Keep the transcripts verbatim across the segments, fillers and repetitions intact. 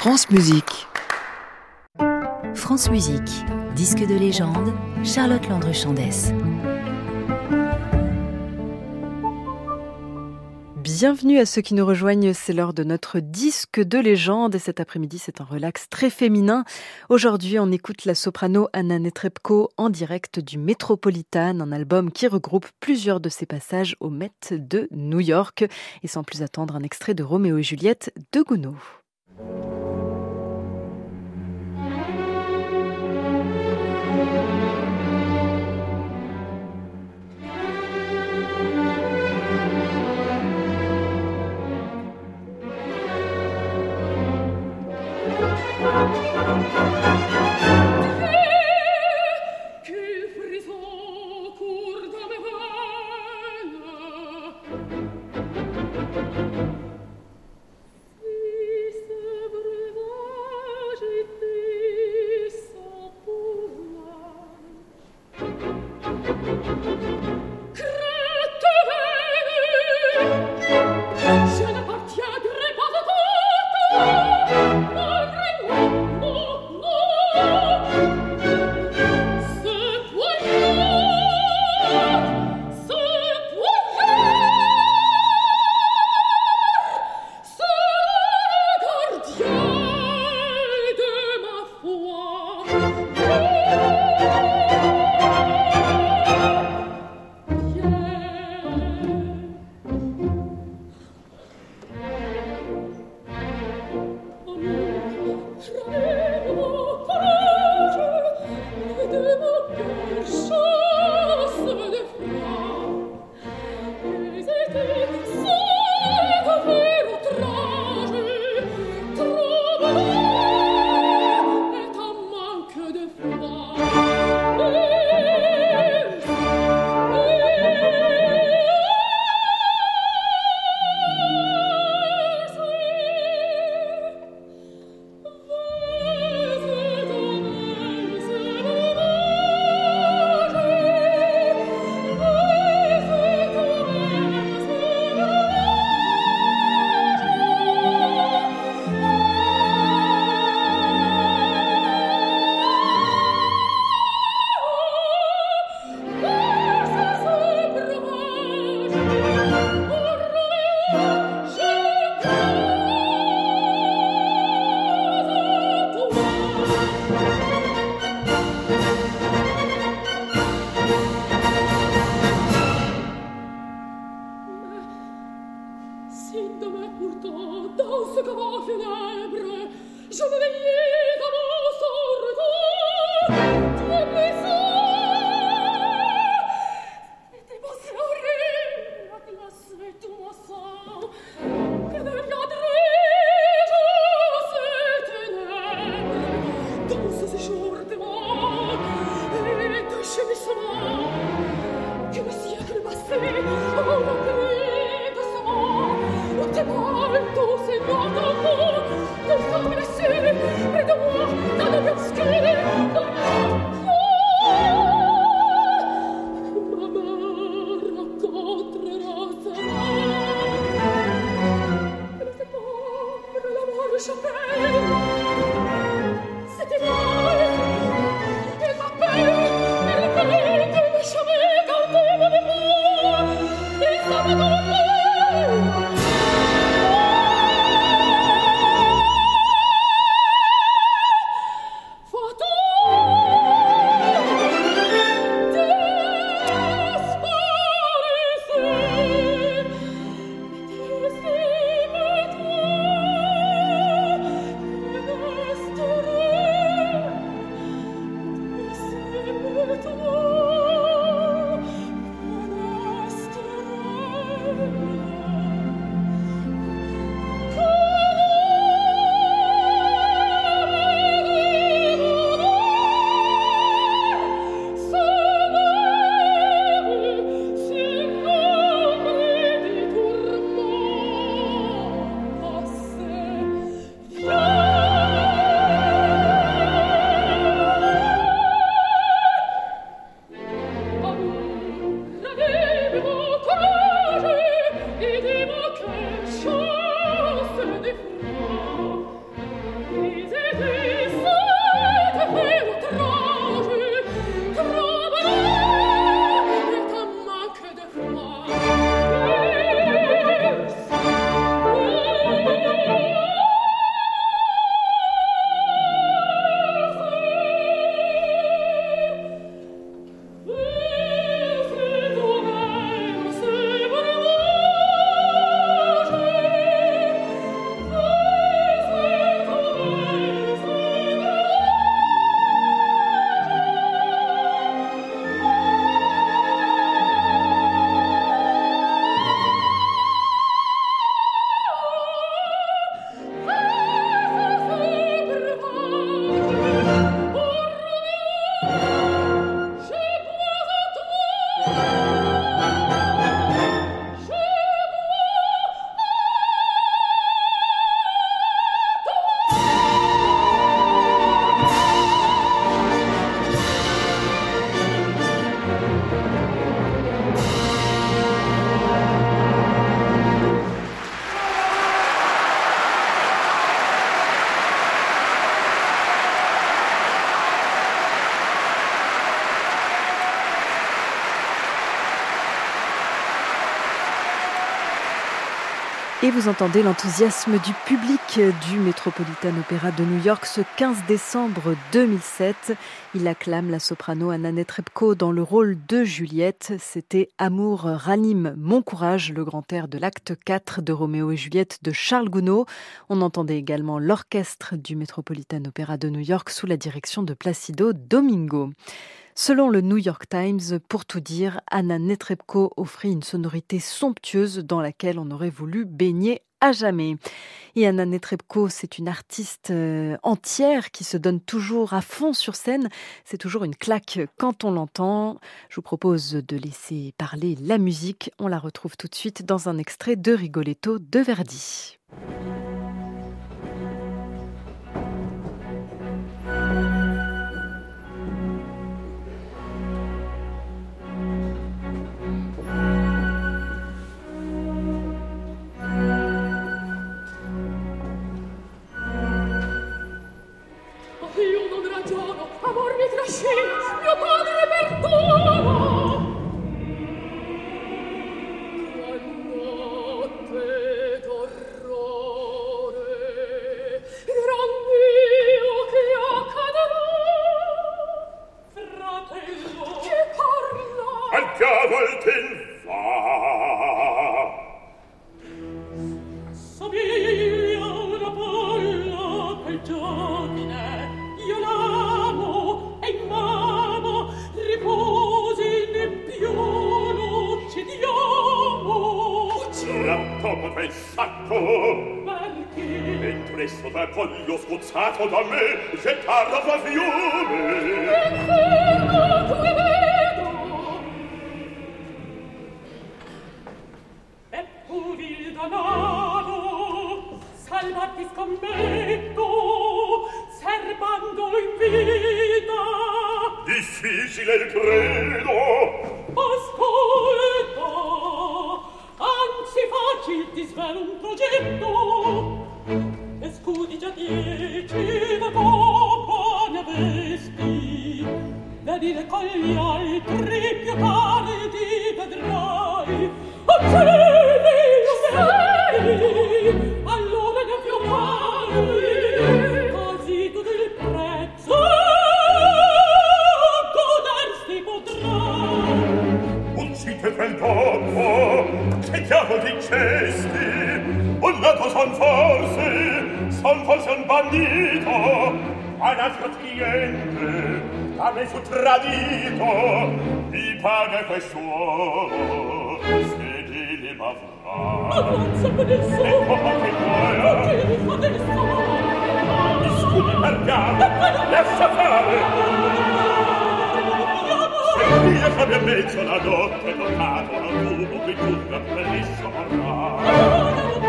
France Musique. France Musique, disque de légende, Charlotte Landru-Chandès. Bienvenue à ceux qui nous rejoignent, c'est l'heure de notre disque de légende et cet après-midi c'est un relax très féminin. Aujourd'hui on écoute la soprano Anna Netrebko en direct du Metropolitan, un album qui regroupe plusieurs de ses passages au Met de New York. Et sans plus attendre, un extrait de Roméo et Juliette de Gounod. Et vous entendez l'enthousiasme du public du Metropolitan Opera de New York ce quinze décembre deux mille sept. Il acclame la soprano Anna Netrebko dans le rôle de Juliette. C'était Amour ranime mon courage, le grand air de l'acte quatre de Roméo et Juliette de Charles Gounod. On entendait également l'orchestre du Metropolitan Opera de New York sous la direction de Placido Domingo. Selon le New York Times, pour tout dire, Anna Netrebko offrit une sonorité somptueuse dans laquelle on aurait voulu baigner à jamais. Et Anna Netrebko, c'est une artiste euh, entière qui se donne toujours à fond sur scène. C'est toujours une claque quand on l'entend. Je vous propose de laisser parler la musique. On la retrouve tout de suite dans un extrait de Rigoletto de Verdi. Mio padre perdono. Che notte d'orrore, gran Dio che accadrà. Fratello, che parla? Al diavol te va. Somiglia una polla quel giovine, io l'amo e mamo, riposi né più l'uccidiamo. Tratto quel sacco, perché? Mentre esso dal voglio scozzato da me, gettarlo a fiume. L'inferno che vedo, e tu vil danaro, salvarti scommetto, serbandolo in vita. Difficile il credo. Ascolta, anzi facil ti svelo un progetto. E scudi già dieci da dopo ne avesti. Vedile con gli altri più tardi vedrai. Uccidi, uccidi, allora ne più parli. Così tu del prezzo godersi potrai. Uccide quel dopo, che diavolo dicesti? Un nato son forse, son forse un bandito, un altro cliente, a me fu tradito, mi paga questo, se dele m'avrà. Ma grazie per il suo, e come che muoia, che mi fa del suo. Mi scudi per gamba, lascia fare. Se Dio che abbia mezzo la notte toccato, non tu qui giunga per esso morrà.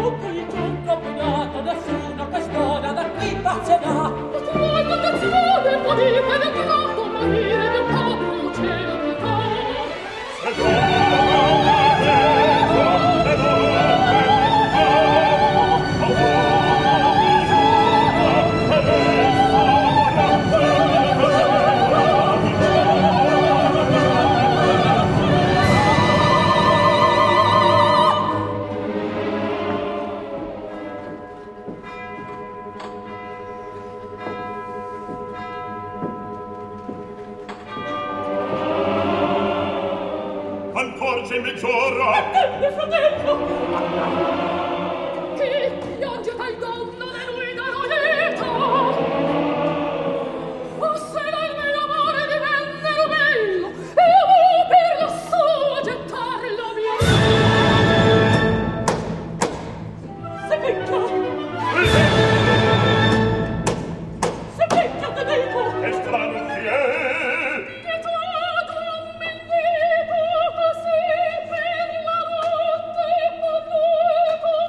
Nessuna quest'ora da qui passerà. Ma tu hai tentazione, potevi penetrato, morire mio povero cielo di mezz'ora. E mio fratello, che piange tal donna e lui da Loreto. O se dal mio amore divenne lo bello, e io per lo suo gettarlo via. Se picchia, se picchia te dico, è strano chi è, che tu tu un mendico così. Per la notte, per lui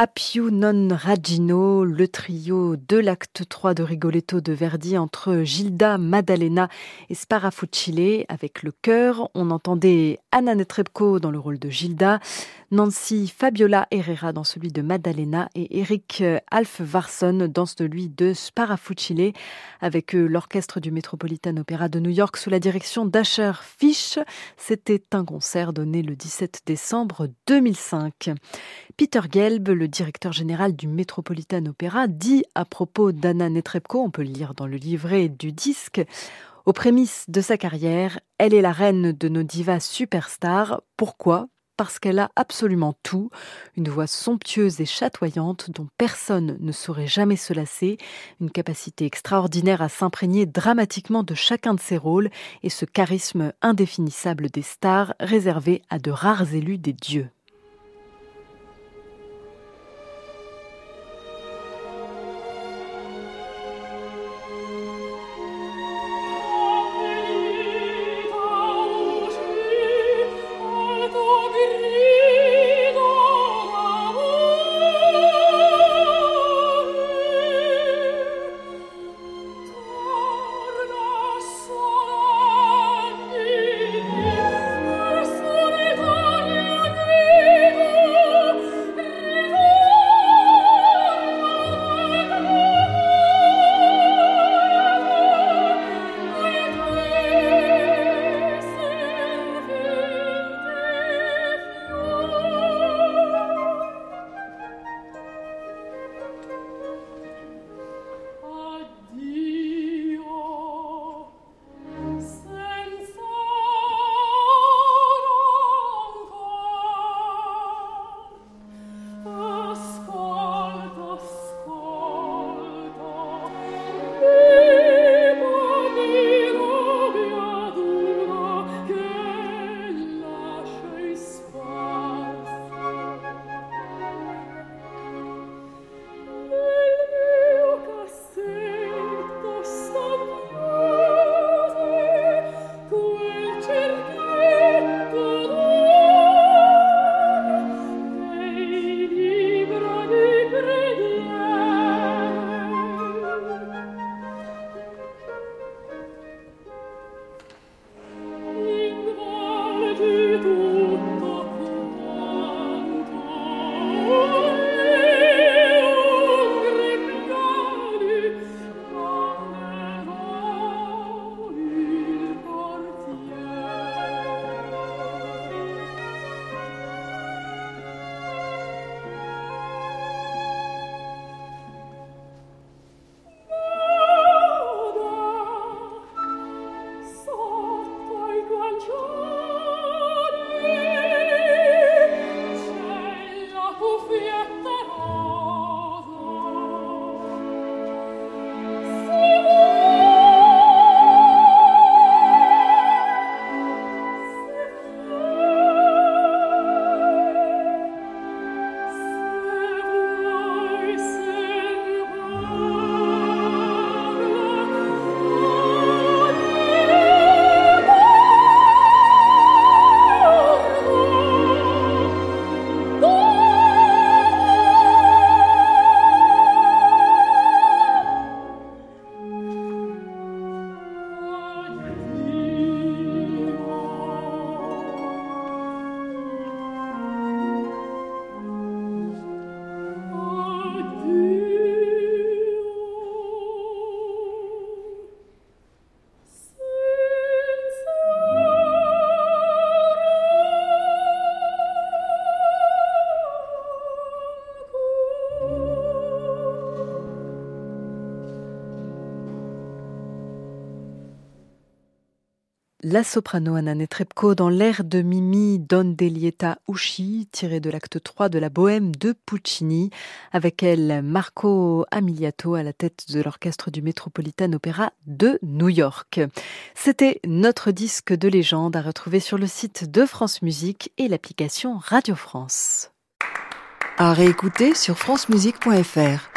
Appiu non Raggino, le trio de l'acte trois de Rigoletto de Verdi entre Gilda, Maddalena et Sparafucile avec le chœur. On entendait Anna Netrebko dans le rôle de Gilda, Nancy Fabiola Herrera dans celui de Maddalena et Eric Alfvarsson dans celui de Sparafucile avec l'orchestre du Metropolitan Opera de New York sous la direction d'Asher Fish. C'était un concert donné le dix-sept décembre deux mille cinq. Peter Gelb, le directeur général du Metropolitan Opera, dit à propos d'Anna Netrebko, on peut le lire dans le livret du disque, aux prémices de sa carrière, elle est la reine de nos divas superstars. Pourquoi ? Parce qu'elle a absolument tout, une voix somptueuse et chatoyante dont personne ne saurait jamais se lasser, une capacité extraordinaire à s'imprégner dramatiquement de chacun de ses rôles et ce charisme indéfinissable des stars réservé à de rares élus des dieux. La soprano Anna Netrebko dans l'air de Mimi Donne lieta usci, tiré de l'acte trois de la Bohème de Puccini. Avec elle, Marco Amiliato à la tête de l'orchestre du Metropolitan Opera de New York. C'était notre disque de légende à retrouver sur le site de France Musique et l'application Radio France. À réécouter sur francemusique point f r.